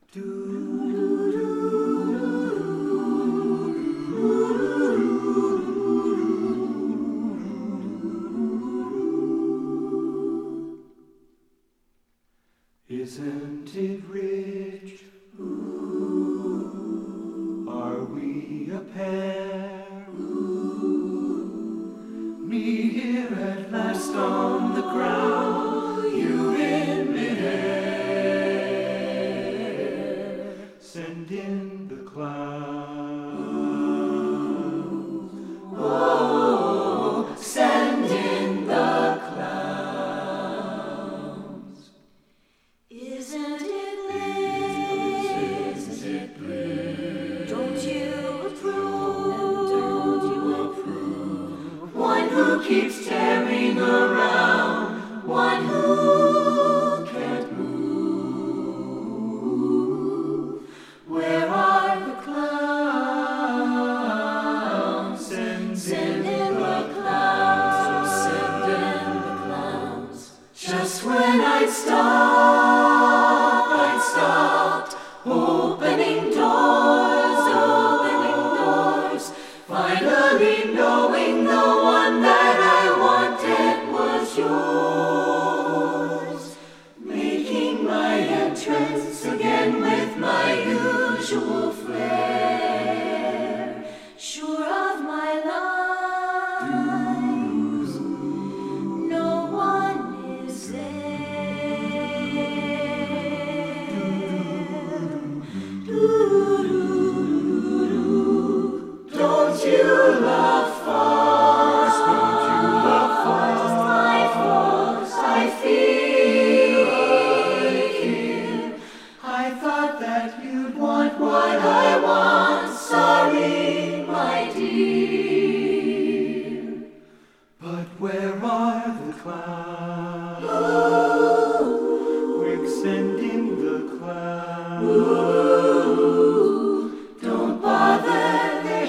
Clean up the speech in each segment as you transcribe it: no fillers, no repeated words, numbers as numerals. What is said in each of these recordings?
Isn't it rich? Ooh, are we a pair? Ooh, me here at last on the ground, you in midair. Send in the clouds. Oh, send in the clouds. Isn't it lit? Isn't it blue? Don't you approve? Don't you approve? One who keeps tearing around, one who can't move. Where are the clouds? Send in the clouds. Send in the clouds. Just when I'd stopped opening doors, finally knowing the one that I wanted was yours. Making my entrance again with my usual flair, sure of my lies, no one is there. Don't you love force? Don't you love force? My force, I feel right here. I thought that you'd Want what I want, sorry, my dear. but where are the clouds? Quick, send in the clouds. Ooh, don't bother, they're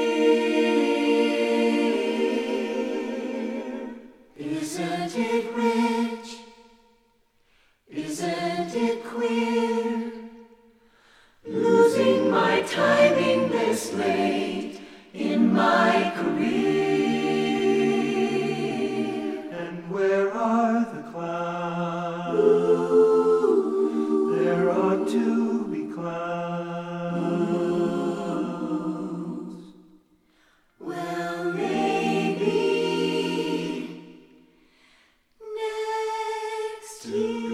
here. Isn't it rich? Isn't it queer? Losing my timing this late in my career. And where are the clouds? Ooh, There ought to be clouds. well, maybe next year.